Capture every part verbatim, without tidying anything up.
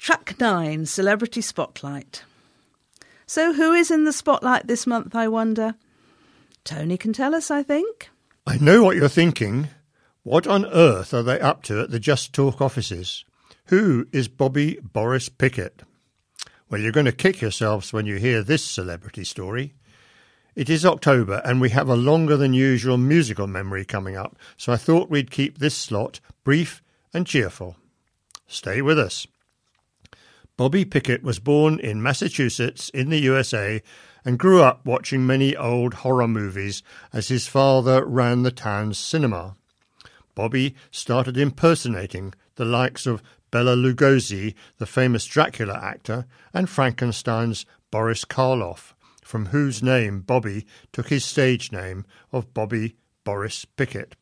Track nine, Celebrity Spotlight. So who is in the spotlight this month, I wonder? Tony can tell us, I think. I know what you're thinking. What on earth are they up to at the Just Talk offices? Who is Bobby Boris Pickett? Well, you're going to kick yourselves when you hear this celebrity story. It is October and we have a longer than usual musical memory coming up, so I thought we'd keep this slot brief and cheerful. Stay with us. Bobby Pickett was born in Massachusetts in the U S A and grew up watching many old horror movies as his father ran the town's cinema. Bobby started impersonating the likes of Bela Lugosi, the famous Dracula actor, and Frankenstein's Boris Karloff, from whose name Bobby took his stage name of Bobby Boris Pickett.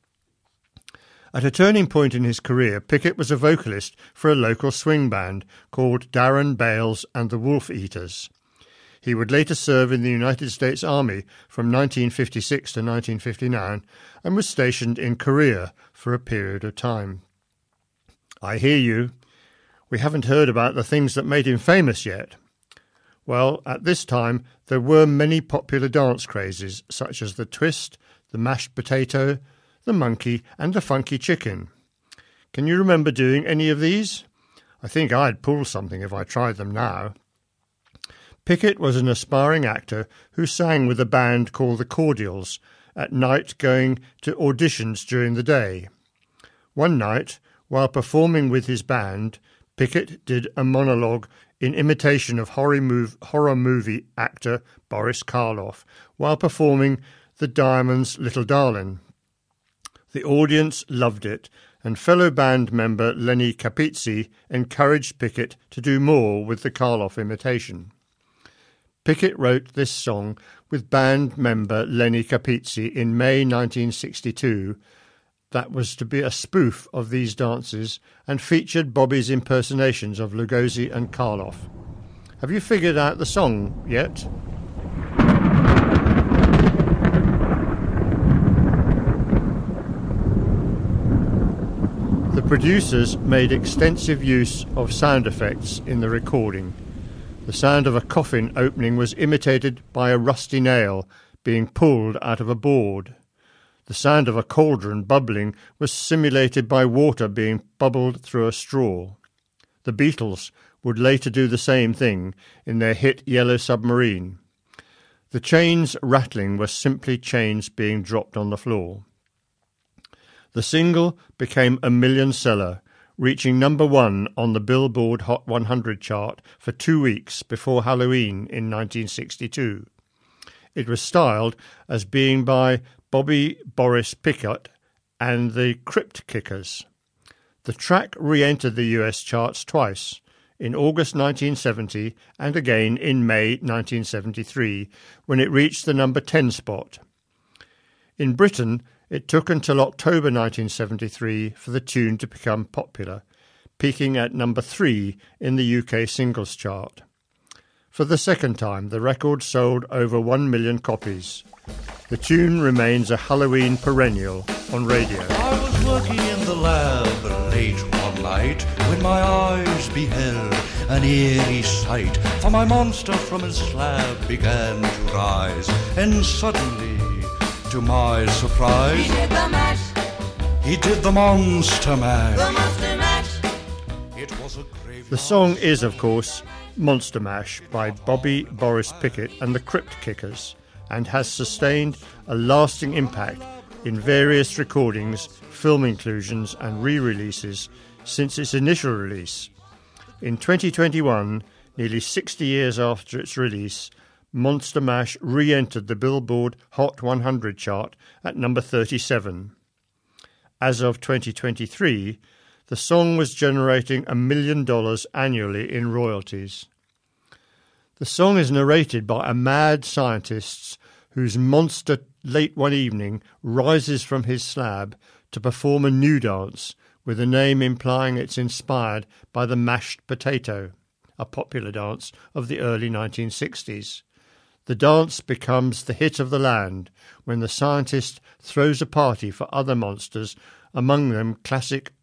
At a turning point in his career, Pickett was a vocalist for a local swing band called Darren Bales and the Wolf Eaters. He would later serve in the United States Army from nineteen fifty-six to nineteen fifty-nine and was stationed in Korea for a period of time. I hear you. We haven't heard about the things that made him famous yet. Well, at this time, there were many popular dance crazes, such as the twist, the mashed potato, the monkey, and the funky chicken. Can you remember doing any of these? I think I'd pull something if I tried them now. Pickett was an aspiring actor who sang with a band called the Cordials, at night going to auditions during the day. One night, while performing with his band, Pickett did a monologue in imitation of horror movie actor Boris Karloff while performing The Diamond's Little Darling. The audience loved it, and fellow band member Lenny Capizzi encouraged Pickett to do more with the Karloff imitation. Pickett wrote this song with band member Lenny Capizzi in May nineteen sixty-two that was to be a spoof of these dances and featured Bobby's impersonations of Lugosi and Karloff. Have you figured out the song yet? The producers made extensive use of sound effects in the recording. The sound of a coffin opening was imitated by a rusty nail being pulled out of a board. The sound of a cauldron bubbling was simulated by water being bubbled through a straw. The Beatles would later do the same thing in their hit Yellow Submarine. The chains rattling were simply chains being dropped on the floor. The single became a million seller, reaching number one on the Billboard Hot one hundred chart for two weeks before Halloween in nineteen sixty-two. It was styled as being by Bobby Boris Pickett and the Crypt Kickers. The track re-entered the U S charts twice, in August nineteen seventy and again in May nineteen seventy-three, when it reached the number ten spot. In Britain, it took until October nineteen seventy-three for the tune to become popular, peaking at number three in the U K singles chart. For the second time, the record sold over one million copies. The tune remains a Halloween perennial on radio. I was working in the lab late one night when my eyes beheld an eerie sight, for my monster from his slab began to rise, and suddenly, to my surprise, he did the mash. He did the monster mash. The monster mash. It was a graveyard. The song is, of course, Monster Mash by Bobby Boris Pickett and the Crypt Kickers, and has sustained a lasting impact in various recordings, film inclusions and re-releases since its initial release. In twenty twenty-one, nearly sixty years after its release, Monster Mash re-entered the Billboard Hot one hundred chart at number thirty-seven. As of twenty twenty-three, the song was generating a million dollars annually in royalties. The song is narrated by a mad scientist whose monster late one evening rises from his slab to perform a new dance with a name implying it's inspired by the mashed potato, a popular dance of the early nineteen sixties. The dance becomes the hit of the land when the scientist throws a party for other monsters, among them classic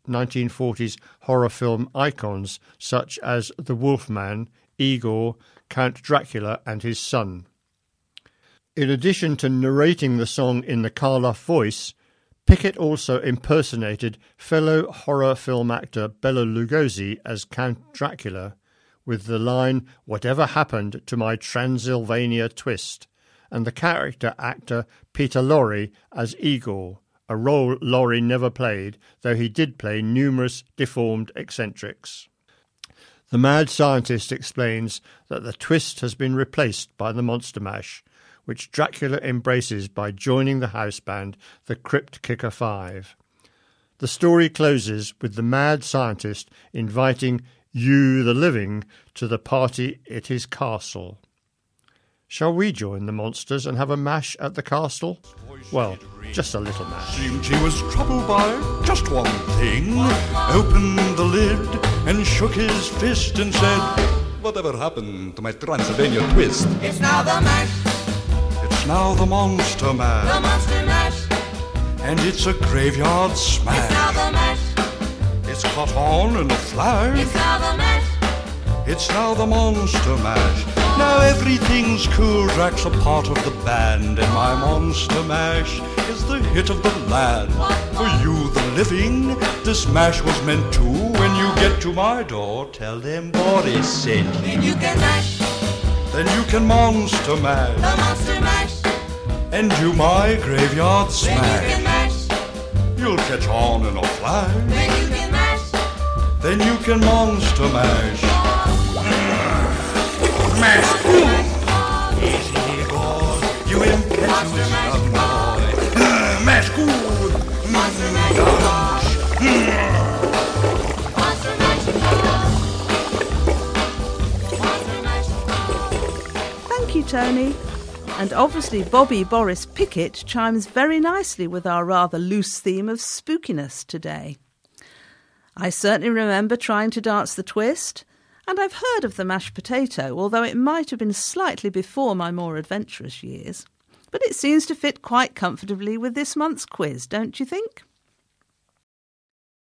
nineteen forties horror film icons such as The Wolfman, Igor, Count Dracula and his son. In addition to narrating the song in the Karloff voice, Pickett also impersonated fellow horror film actor Bela Lugosi as Count Dracula with the line, "Whatever happened to my Transylvania twist?" and the character actor Peter Lorre as Igor, a role Lorre never played, though he did play numerous deformed eccentrics. The mad scientist explains that the twist has been replaced by the Monster Mash, which Dracula embraces by joining the house band, the Crypt Kicker Five. The story closes with the mad scientist inviting you, the living, to the party at his castle. Shall we join the monsters and have a mash at the castle? Well, just a little mash. Seemed he was troubled by just one thing. Opened the lid and shook his fist and said, "Whatever happened to my Transylvania twist?" It's now the mash, It's now the Monster Mash, the Monster Mash. and it's a graveyard It's now smash. the mash, It's caught on in a flash. it's now the mash. It's now the Monster Mash. Now everything's cool. Drac's a part of the band, and my Monster Mash is the hit of the land. For you, the living, this mash was meant to. When you get to my door, tell them Boris sent you. Then you can mash, Then you can Monster Mash the Monster Mash. and do my graveyard Then you can smash. mash, You'll catch on in a flash. then you can mash. Then you can Monster Mash. Mash. Easy, God, you impetuous young boy. Mash good. Monster Mash. Monster Mash. Monster Mash. Thank you, Tony. And obviously Bobby Boris Pickett chimes very nicely with our rather loose theme of spookiness today. I certainly remember trying to dance the twist, and I've heard of the mashed potato, although it might have been slightly before my more adventurous years. But it seems to fit quite comfortably with this month's quiz, don't you think?